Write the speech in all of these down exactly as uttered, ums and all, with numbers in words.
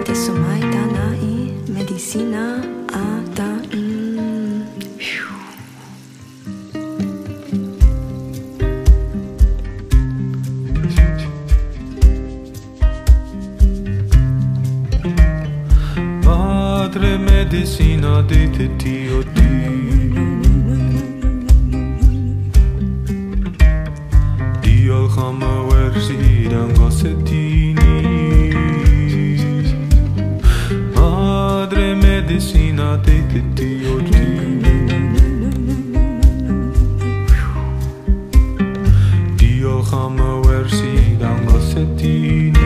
Adesso mai danai medicina ada. Mm. Madre medicina dite Dio Dio khama versiran gossetini Madre medicina dite Dio Dio khama versiran gossetini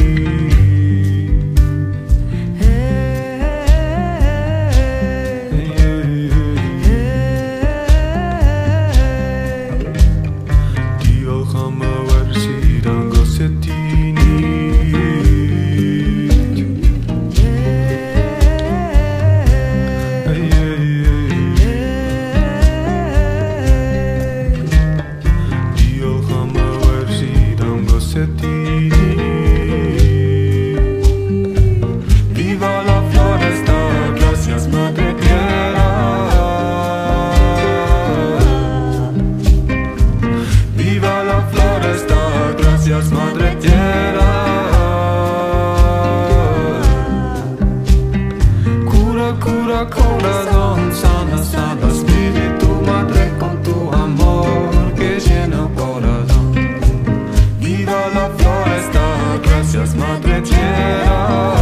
Viva la floresta, gracias madre tierra. Viva la floresta, gracias madre tierra. Cura, cura corazón, sana, sana espíritu madre con tu amor que llena el corazón. Viva la floresta, gracias madre tierra.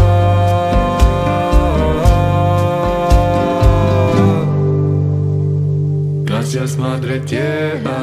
Gracias madre tierra.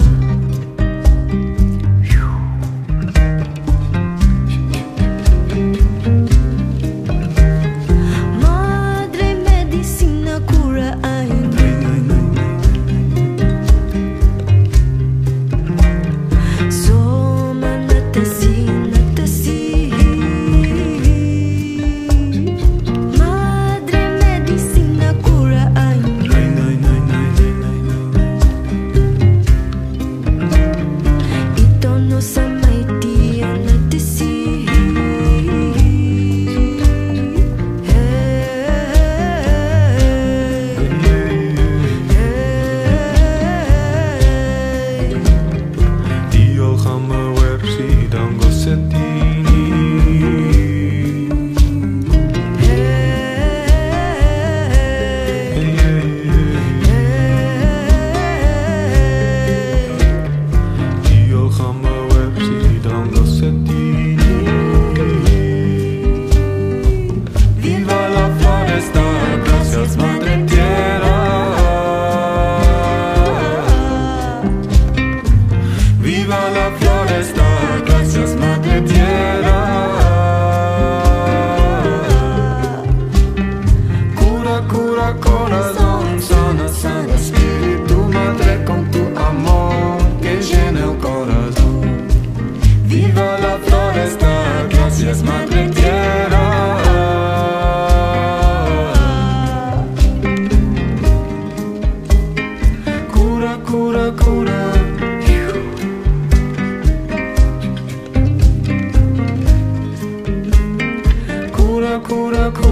Viva la floresta, gracias madre tierra. Cura, cura corazón, sana, sana espíritu madre con tu amor que llena el corazón. Viva la floresta, gracias madre tierra. Cura, cura, cura. Cura, cura, cura.